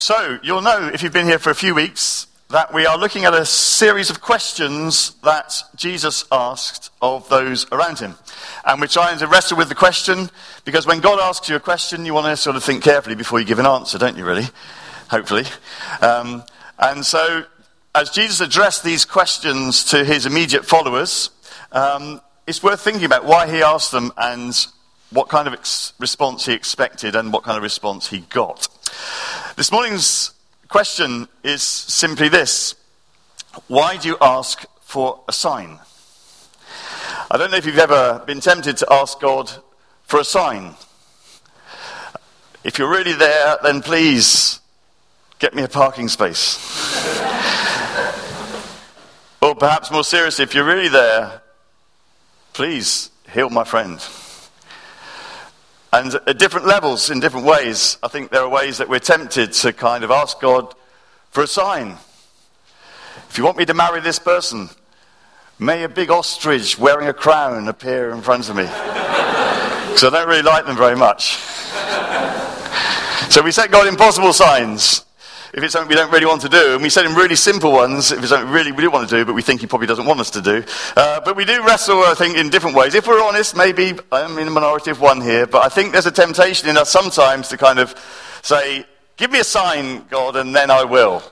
So, you'll know, if you've been here for a few weeks, that we are looking at a series of questions that Jesus asked of those around him. And we're trying to wrestle with the question, because when God asks you a question, you want to sort of think carefully before you give an answer, don't you, really? Hopefully. And so, as Jesus addressed these questions to his immediate followers, it's worth thinking about why he asked them and what kind of response he expected and what kind of response he got. This morning's question is simply this: why do you ask for a sign? I don't know if you've ever been tempted to ask God for a sign. If you're really there, then please get me a parking space. Or perhaps more seriously, if you're really there, please heal my friend. And at different levels, in different ways, I think there are ways that we're tempted to kind of ask God for a sign. If you want me to marry this person, may a big ostrich wearing a crown appear in front of me. Because I don't really like them very much. So we set God impossible signs if it's something we don't really want to do, and we set him really simple ones if it's something we really do want to do, but we think he probably doesn't want us to do. But we do wrestle, I think, in different ways. If we're honest, maybe I'm in a minority of one here, but I think there's a temptation in us sometimes to kind of say, give me a sign, God, and then I will.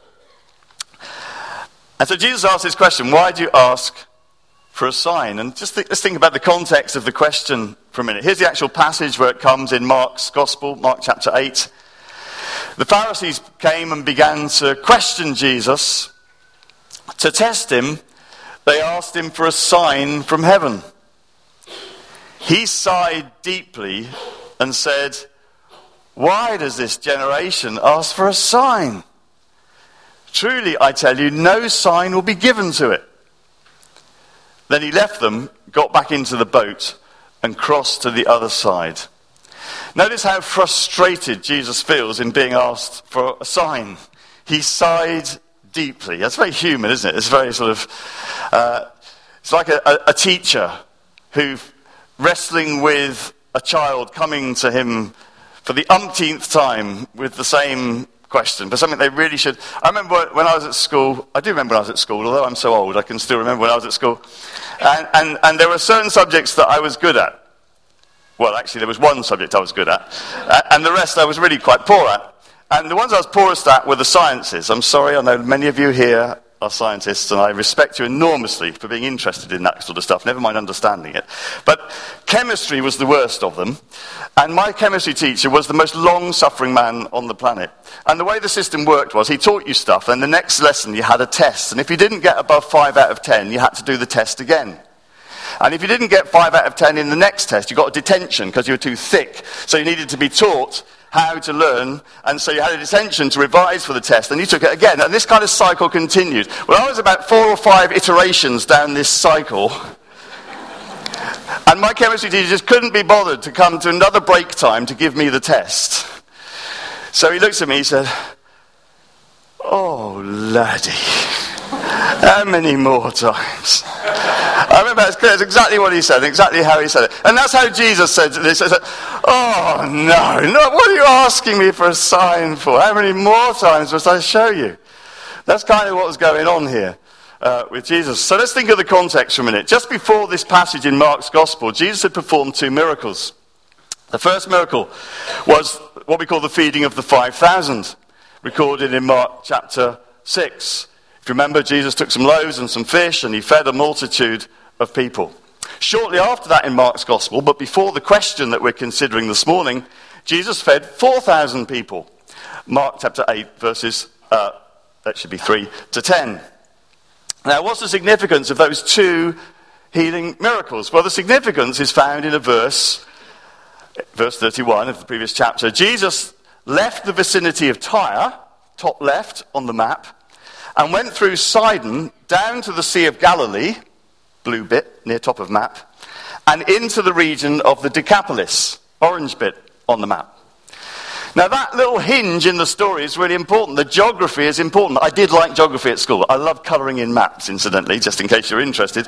And so Jesus asked this question: why do you ask for a sign? And just let's think about the context of the question for a minute. Here's the actual passage where it comes in Mark's Gospel, Mark chapter 8. The Pharisees came and began to question Jesus. To test him, they asked him for a sign from heaven. He sighed deeply and said, "Why does this generation ask for a sign? Truly, I tell you, no sign will be given to it." Then he left them, got back into the boat, and crossed to the other side. Notice how frustrated Jesus feels in being asked for a sign. He sighed deeply. That's very human, isn't it? It's very sort of, it's like a teacher who, wrestling with a child coming to him for the umpteenth time with the same question, but something they really should. I remember when I was at school, although I'm so old, I can still remember when I was at school, and there were certain subjects that I was good at. Well, actually, there was one subject I was good at, and the rest I was really quite poor at. And the ones I was poorest at were the sciences. I'm sorry, I know many of you here are scientists, and I respect you enormously for being interested in that sort of stuff, never mind understanding it. But chemistry was the worst of them, and my chemistry teacher was the most long-suffering man on the planet. And the way the system worked was he taught you stuff, and the next lesson you had a test, and if you didn't get above 5 out of 10, you had to do the test again. And if you didn't get 5 out of 10 in the next test, you got a detention because you were too thick. So you needed to be taught how to learn, and so you had a detention to revise for the test, and you took it again. And this kind of cycle continued. Well, I was about 4 or 5 iterations down this cycle, and my chemistry teacher just couldn't be bothered to come to another break time to give me the test. So he looks at me, he said, "Oh, laddie, how many more times?" I remember it's clear, it's exactly what he said, exactly how he said it. And that's how Jesus said this. He said, "Oh, no, what are you asking me for a sign for? How many more times must I show you?" That's kind of what was going on here with Jesus. So let's think of the context for a minute. Just before this passage in Mark's Gospel, Jesus had performed 2 miracles. The first miracle was what we call the feeding of the 5,000, recorded in Mark chapter 6. If you remember, Jesus took some loaves and some fish, and he fed a multitude of people. Shortly after that in Mark's Gospel, but before the question that we're considering this morning, Jesus fed 4,000 people. Mark chapter 8, verses, that should be 3 to 10. Now, what's the significance of those 2 healing miracles? Well, the significance is found in verse 31 of the previous chapter. Jesus left the vicinity of Tyre, top left on the map, and went through Sidon down to the Sea of Galilee, blue bit near top of map, and into the region of the Decapolis, orange bit on the map. Now that little hinge in the story is really important. The geography is important. I did like geography at school. I love colouring in maps, incidentally, just in case you're interested.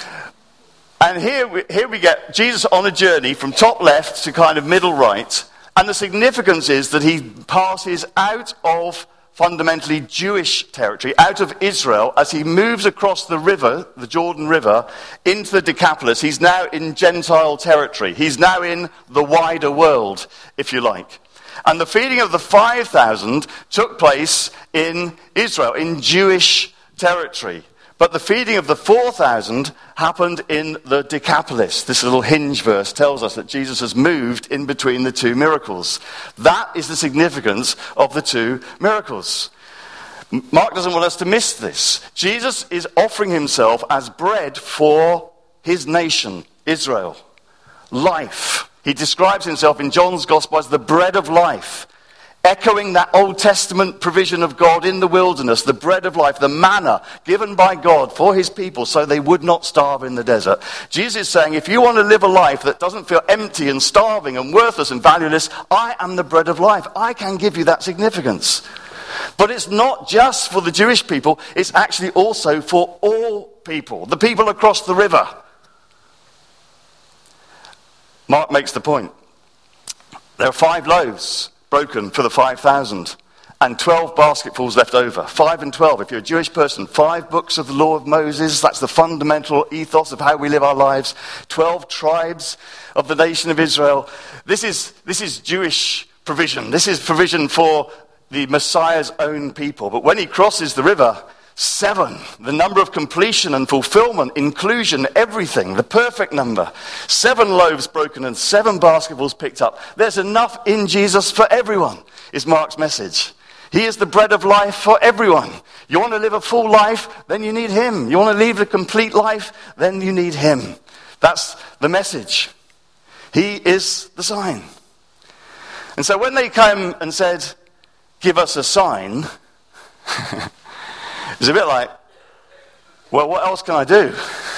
And here we get Jesus on a journey from top left to kind of middle right, And the significance is that he passes out of fundamentally Jewish territory, out of Israel, as he moves across the river, the Jordan River, into the Decapolis. He's now in Gentile territory. He's now in the wider world, if you like. And the feeding of the 5,000 took place in Israel, in Jewish territory. But the feeding of the 4,000 happened in the Decapolis. This little hinge verse tells us that Jesus has moved in between the two miracles. That is the significance of the two miracles. Mark doesn't want us to miss this. Jesus is offering himself as bread for his nation, Israel. Life. He describes himself in John's Gospel as the bread of life, echoing that Old Testament provision of God in the wilderness, the bread of life, the manna given by God for his people so they would not starve in the desert. Jesus is saying, if you want to live a life that doesn't feel empty and starving and worthless and valueless, I am the bread of life. I can give you that significance. But it's not just for the Jewish people, it's actually also for all people, the people across the river. Mark makes the point. There are 5 loaves broken for the 5,000, and 12 basketfuls left over. 5 and 12. If you're a Jewish person, 5 books of the law of Moses. That's the fundamental ethos of how we live our lives. 12 tribes of the nation of Israel. This is Jewish provision. This is provision for the Messiah's own people. But when he crosses the river, 7, the number of completion and fulfillment, inclusion, everything, the perfect number. 7 loaves broken and 7 basketfuls picked up. There's enough in Jesus for everyone, is Mark's message. He is the bread of life for everyone. You want to live a full life, then you need him. You want to live a complete life, then you need him. That's the message. He is the sign. And so when they came and said, give us a sign, it's a bit like, well, what else can I do?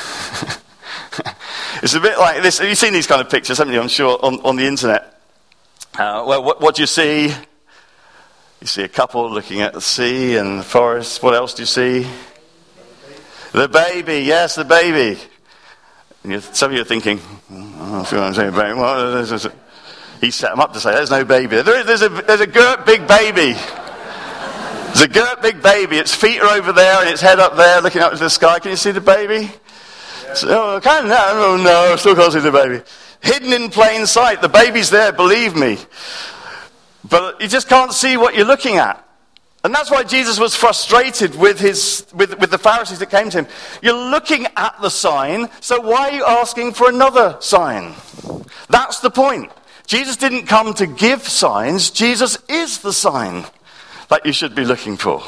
It's a bit like this. You've seen these kind of pictures, haven't you, I'm sure, on the internet. Well, what do you see? You see a couple looking at the sea and the forest. What else do you see? The baby. Yes, the baby. And some of you are thinking, I see what I'm saying, baby. Well, he set them up to say, there's no baby. There's a girt big baby. There's a girt big baby. Its feet are over there and its head up there looking up into the sky. Can you see the baby? Yeah. So, no, still can't see the baby. Hidden in plain sight. The baby's there, believe me. But you just can't see what you're looking at. And that's why Jesus was frustrated with the Pharisees that came to him. You're looking at the sign, so why are you asking for another sign? That's the point. Jesus didn't come to give signs. Jesus is the sign that you should be looking for.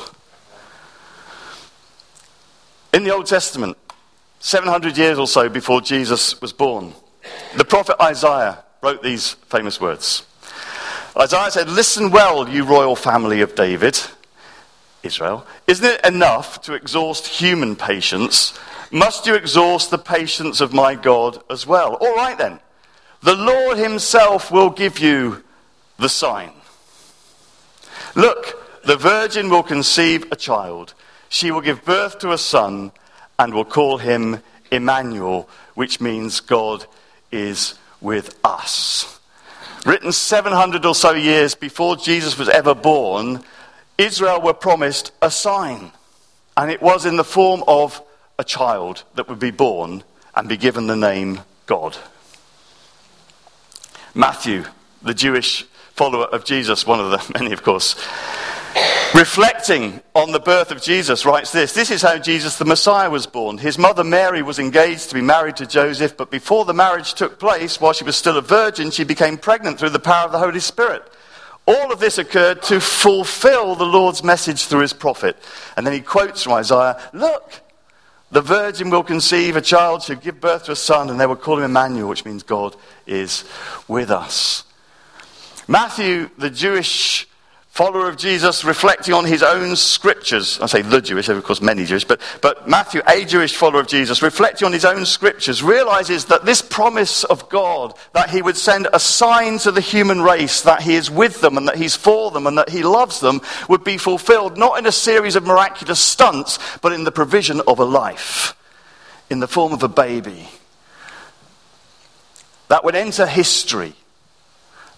In the Old Testament, 700 years or so before Jesus was born, the prophet Isaiah wrote these famous words. Isaiah said, listen well, you royal family of David, Israel. Isn't it enough to exhaust human patience? Must you exhaust the patience of my God as well? All right then. The Lord himself will give you the sign. Look, the virgin will conceive a child. She will give birth to a son and will call him Emmanuel, which means God is with us. Written 700 or so years before Jesus was ever born, Israel were promised a sign. And it was in the form of a child that would be born and be given the name God. Matthew, the Jewish follower of Jesus, one of the many, of course, reflecting on the birth of Jesus, writes this. This is how Jesus the Messiah was born. His mother Mary was engaged to be married to Joseph, but before the marriage took place, while she was still a virgin, she became pregnant through the power of the Holy Spirit. All of this occurred to fulfill the Lord's message through his prophet. And then he quotes from Isaiah, look, the virgin will conceive a child, she'll give birth to a son, and they will call him Emmanuel, which means God is with us. Matthew, the Jewish follower of Jesus, reflecting on his own scriptures. I say the Jewish, of course many Jewish, but Matthew, a Jewish follower of Jesus, reflecting on his own scriptures, realizes that this promise of God, that he would send a sign to the human race, that he is with them and that he's for them and that he loves them, would be fulfilled not in a series of miraculous stunts, but in the provision of a life, in the form of a baby, that would enter history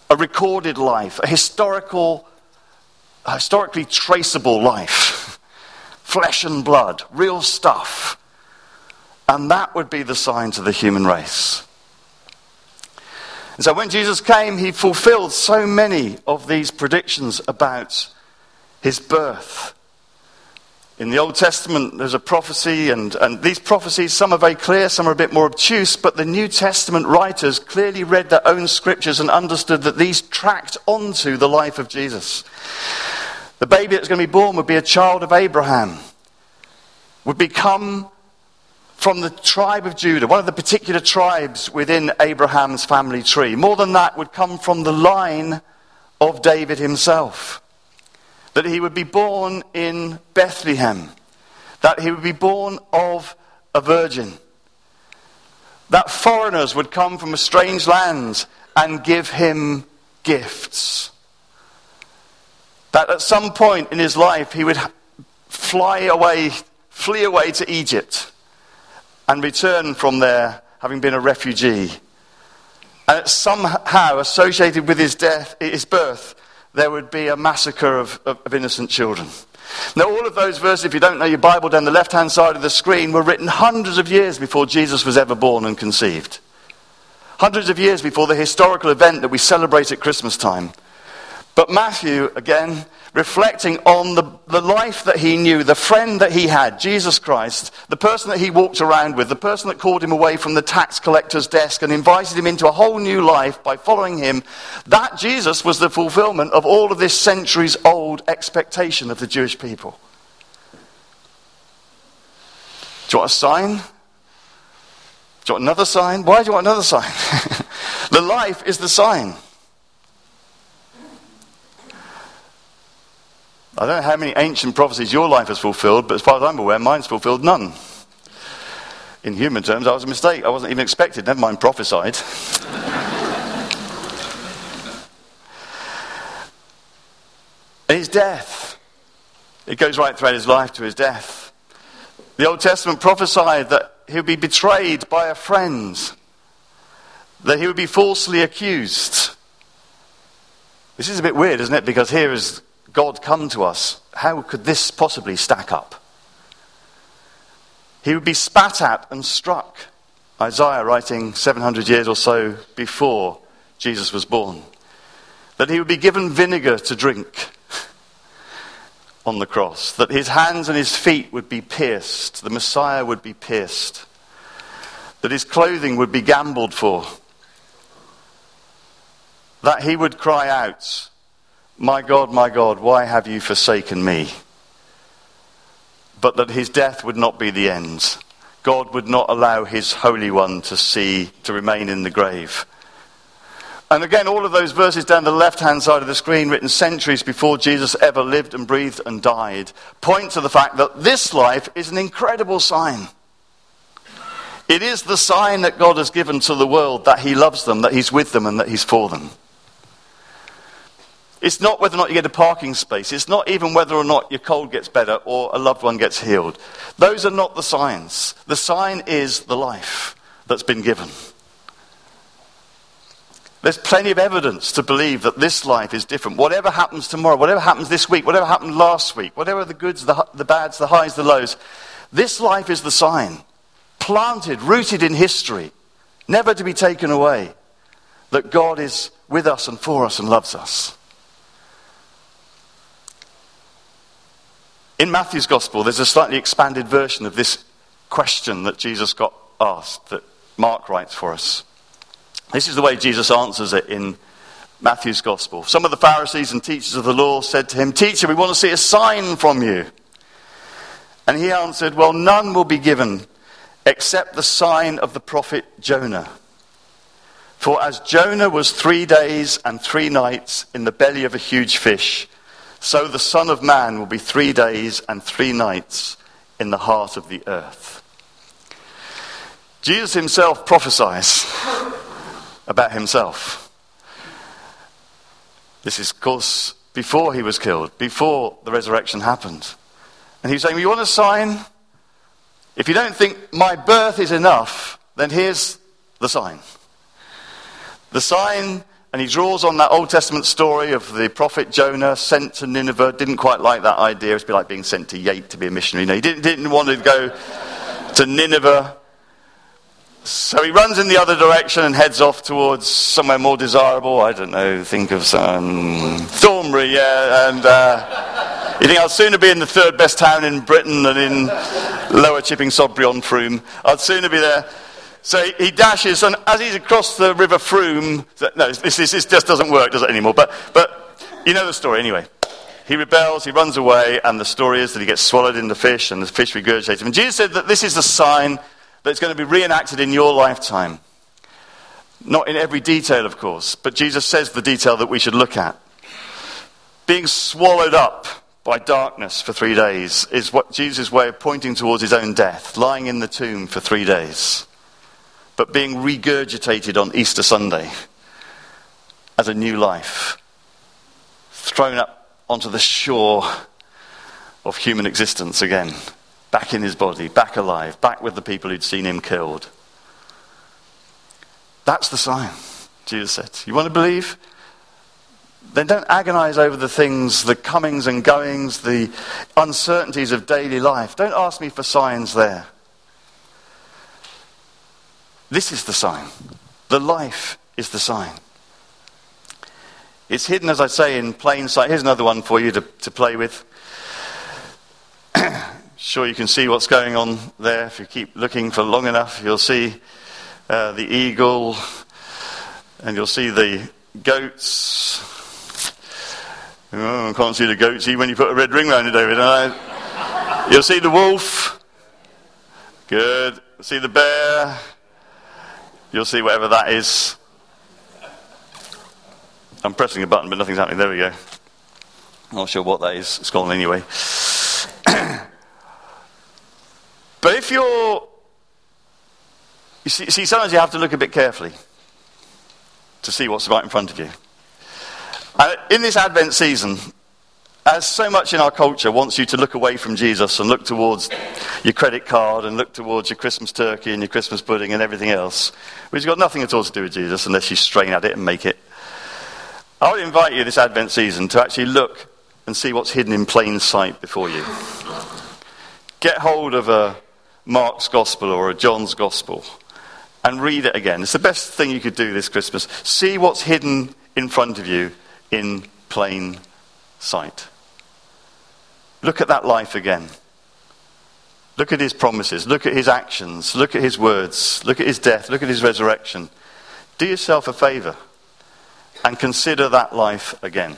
a recorded life, a historically traceable life, flesh and blood, real stuff. And that would be the sign to the human race. And so when Jesus came, he fulfilled so many of these predictions about his birth. In the Old Testament, there's a prophecy, and these prophecies, some are very clear, some are a bit more obtuse, but the New Testament writers clearly read their own scriptures and understood that these tracked onto the life of Jesus. The baby that's going to be born would be a child of Abraham, would become from the tribe of Judah, one of the particular tribes within Abraham's family tree. More than that, would come from the line of David himself. That he would be born in Bethlehem. That he would be born of a virgin. That foreigners would come from a strange land and give him gifts. That at some point in his life he would flee away to Egypt and return from there having been a refugee. And somehow associated with his birth, there would be a massacre of innocent children. Now, all of those verses, if you don't know your Bible, down the left-hand side of the screen, were written hundreds of years before Jesus was ever born and conceived. Hundreds of years before the historical event that we celebrate at Christmas time. But Matthew, again, reflecting on the life that he knew, the friend that he had, Jesus Christ, the person that he walked around with, the person that called him away from the tax collector's desk and invited him into a whole new life by following him, that Jesus was the fulfillment of all of this centuries-old expectation of the Jewish people. Do you want a sign? Do you want another sign? Why do you want another sign? The life is the sign. I don't know how many ancient prophecies your life has fulfilled, but as far as I'm aware, mine's fulfilled none. In human terms, that was a mistake. I wasn't even expected, never mind prophesied. His death. It goes right throughout his life to his death. The Old Testament prophesied that he would be betrayed by a friend, that he would be falsely accused. This is a bit weird, isn't it? Because here is God come to us. How could this possibly stack up? He would be spat at and struck. Isaiah writing 700 years or so before Jesus was born. That he would be given vinegar to drink on the cross. That his hands and his feet would be pierced. The Messiah would be pierced. That his clothing would be gambled for. That he would cry out, my God, why have you forsaken me? But that his death would not be the end. God would not allow his Holy One to remain in the grave. And again, all of those verses down the left-hand side of the screen, written centuries before Jesus ever lived and breathed and died, point to the fact that this life is an incredible sign. It is the sign that God has given to the world that he loves them, that he's with them, and that he's for them. It's not whether or not you get a parking space. It's not even whether or not your cold gets better or a loved one gets healed. Those are not the signs. The sign is the life that's been given. There's plenty of evidence to believe that this life is different. Whatever happens tomorrow, whatever happens this week, whatever happened last week, whatever the goods, the bads, the highs, the lows, this life is the sign. Planted, rooted in history, never to be taken away, that God is with us and for us and loves us. In Matthew's Gospel, there's a slightly expanded version of this question that Jesus got asked, that Mark writes for us. This is the way Jesus answers it in Matthew's Gospel. Some of the Pharisees and teachers of the law said to him, "Teacher, we want to see a sign from you." And he answered, "Well, none will be given except the sign of the prophet Jonah. For as Jonah was 3 days and 3 nights in the belly of a huge fish, so the Son of Man will be 3 days and 3 nights in the heart of the earth." Jesus himself prophesies about himself. This is, of course, before he was killed, before the resurrection happened. And he was saying, you want a sign? If you don't think my birth is enough, then here's the sign. The sign And he draws on that Old Testament story of the prophet Jonah sent to Nineveh. Didn't quite like that idea. It's a bit like being sent to Yate to be a missionary. No, he didn't want to go to Nineveh. So he runs in the other direction and heads off towards somewhere more desirable. I don't know, think of some Thornbury, yeah. And you think I'd sooner be in the third best town in Britain than in Lower Chipping Sodbury on Froome. I'd sooner be there. So he dashes, and as he's across the River Froome, no, this just doesn't work, does it, anymore? But you know the story anyway. He rebels, he runs away, and the story is that he gets swallowed in the fish, and the fish regurgitates him. And Jesus said that this is the sign that's going to be reenacted in your lifetime. Not in every detail, of course, but Jesus says the detail that we should look at. Being swallowed up by darkness for 3 days is what Jesus' way of pointing towards his own death, lying in the tomb for 3 days. But being regurgitated on Easter Sunday as a new life, thrown up onto the shore of human existence again, back in his body, back alive, back with the people who'd seen him killed. That's the sign, Jesus said. You want to believe? Then don't agonize over the things, the comings and goings, the uncertainties of daily life. Don't ask me for signs there. This is the sign. The life is the sign. It's hidden, as I say, in plain sight. Here's another one for you to play with. Sure, you can see what's going on there. If you keep looking for long enough, you'll see the eagle, and you'll see the goats. Oh, I can't see the goats when you put a red ring around it, David. You'll see the wolf. Good. You'll see the bear. You'll see whatever that is. I'm pressing a button, but nothing's happening. There we go. I'm not sure what that is. It's gone anyway. But if you see, sometimes you have to look a bit carefully to see what's right in front of you. In this Advent season, as so much in our culture wants you to look away from Jesus and look towards your credit card and look towards your Christmas turkey and your Christmas pudding and everything else, which has got nothing at all to do with Jesus unless you strain at it and make it. I would invite you this Advent season to actually look and see what's hidden in plain sight before you. Get hold of a Mark's Gospel or a John's Gospel and read it again. It's the best thing you could do this Christmas. See what's hidden in front of you in plain sight. Look at that life again. Look at his promises. Look at his actions. Look at his words. Look at his death. Look at his resurrection. Do yourself a favour and consider that life again.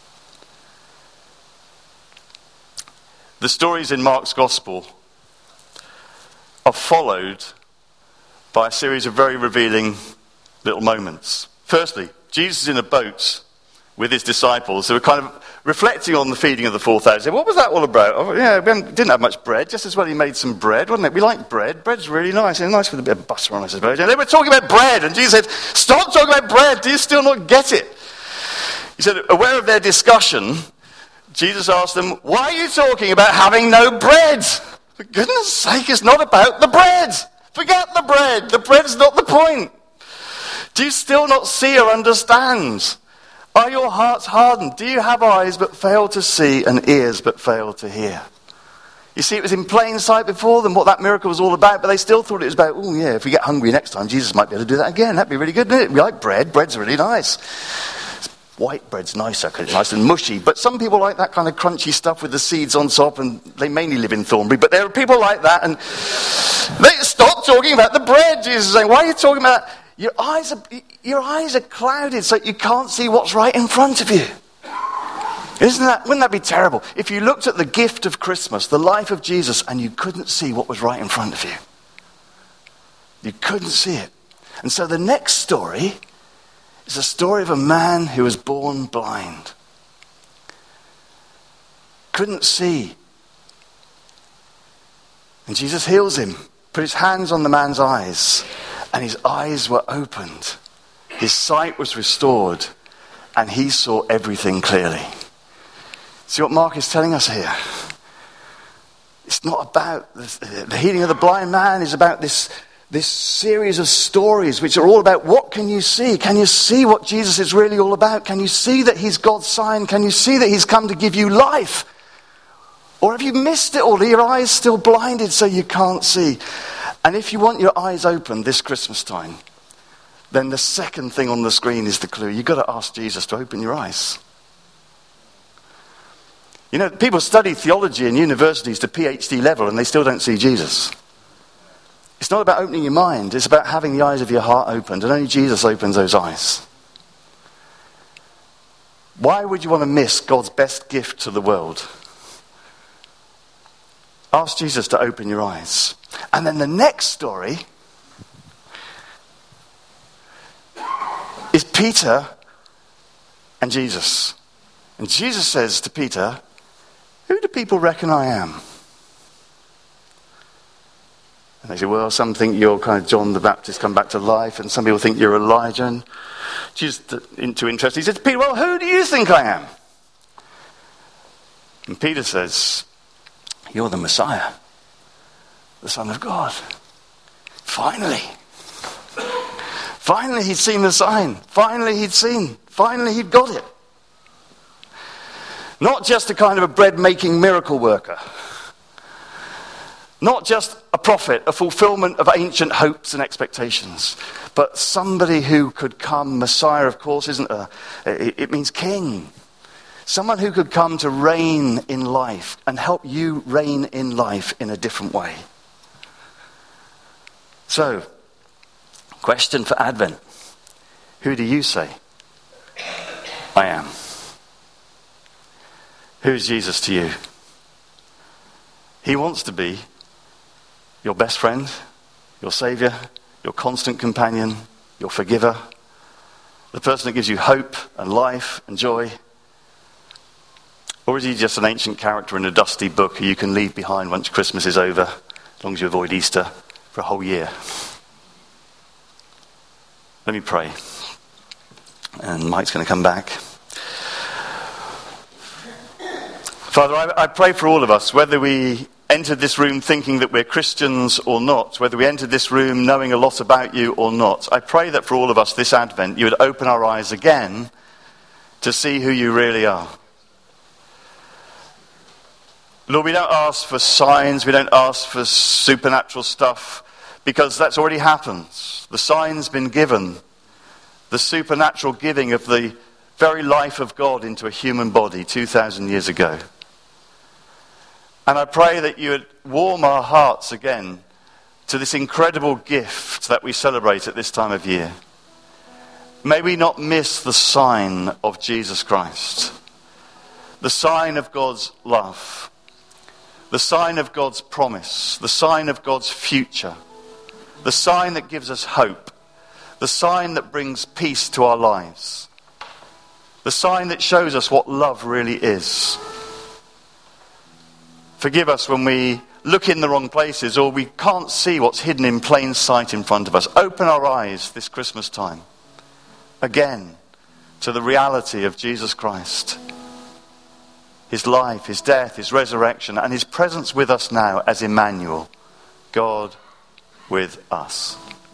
The stories in Mark's Gospel are followed by a series of very revealing little moments. Firstly, Jesus is in a boat with his disciples who are kind of reflecting on the feeding of the 4,000. What was that all about? Oh, yeah, we didn't have much bread. Just as well he made some bread, wasn't it? We like bread. Bread's really nice. It's nice with a bit of butter on it, I suppose. And they were talking about bread, and Jesus said, stop talking about bread. Do you still not get it? He said, aware of their discussion, Jesus asked them, why are you talking about having no bread? For goodness sake, it's not about the bread. Forget the bread. The bread's not the point. Do you still not see or understand? Are your hearts hardened? Do you have eyes but fail to see and ears but fail to hear? You see, it was in plain sight before them what that miracle was all about, but they still thought it was about, oh yeah, if we get hungry next time, Jesus might be able to do that again. That'd be really good, wouldn't it? We like bread. Bread's really nice. White bread's nicer because it's nice and mushy, but some people like that kind of crunchy stuff with the seeds on top, and they mainly live in Thornbury, but there are people like that, and they stop talking about the bread. Jesus is saying, why are you talking about that? Your eyes are clouded so you can't see what's right in front of you. Wouldn't that be terrible? If you looked at the gift of Christmas, the life of Jesus, and you couldn't see what was right in front of you. You couldn't see it. And so the next story is a story of a man who was born blind. Couldn't see. And Jesus heals him, put his hands on the man's eyes, and his eyes were opened. His sight was restored, and he saw everything clearly. See what Mark is telling us here? It's not about the healing of the blind man. It's about this This series of stories which are all about what can you see? Can you see what Jesus is really all about? Can you see that he's God's sign? Can you see that he's come to give you life? Or have you missed it all? Are your eyes still blinded so you can't see? And if you want your eyes open this Christmas time, then the second thing on the screen is the clue. You've got to ask Jesus to open your eyes. You know, people study theology in universities to PhD level and they still don't see Jesus. It's not about opening your mind. It's about having the eyes of your heart opened. And only Jesus opens those eyes. Why would you want to miss God's best gift to the world? Ask Jesus to open your eyes. And then the next story is Peter and Jesus. And Jesus says to Peter, "Who do people reckon I am?" And they say, "Well, some think you're kind of John the Baptist come back to life, and some people think you're Elijah." And Jesus, into interest, he says to Peter, "Well, who do you think I am?" And Peter says, "You're the Messiah, the Son of God." Finally he'd seen the sign. Finally he'd got it. Not just a kind of a bread-making miracle worker. Not just a prophet, a fulfillment of ancient hopes and expectations, but somebody who could come. Messiah, of course, it means king. Someone who could come to reign in life and help you reign in life in a different way. So, question for Advent. Who do you say I am? Who is Jesus to you? He wants to be your best friend, your saviour, your constant companion, your forgiver, the person that gives you hope and life and joy. Or is he just an ancient character in a dusty book who you can leave behind once Christmas is over, as long as you avoid Easter for a whole year? Let me pray. And Mike's going to come back. Father, I pray for all of us, whether we entered this room thinking that we're Christians or not, whether we entered this room knowing a lot about you or not. I pray that for all of us this Advent, you would open our eyes again to see who you really are. Lord, we don't ask for signs, we don't ask for supernatural stuff, because that's already happened. The sign's been given. The supernatural giving of the very life of God into a human body 2,000 years ago. And I pray that you would warm our hearts again to this incredible gift that we celebrate at this time of year. May we not miss the sign of Jesus Christ, the sign of God's love, the sign of God's promise, the sign of God's future, the sign that gives us hope, the sign that brings peace to our lives, the sign that shows us what love really is. Forgive us when we look in the wrong places or we can't see what's hidden in plain sight in front of us. Open our eyes this Christmas time again to the reality of Jesus Christ, his life, his death, his resurrection, and his presence with us now as Emmanuel, God with us.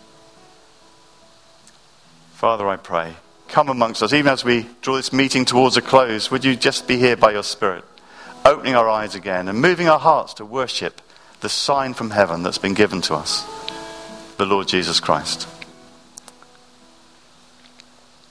Father, I pray, come amongst us, even as we draw this meeting towards a close. Would you just be here by your Spirit, opening our eyes again and moving our hearts to worship the sign from heaven that's been given to us, the Lord Jesus Christ.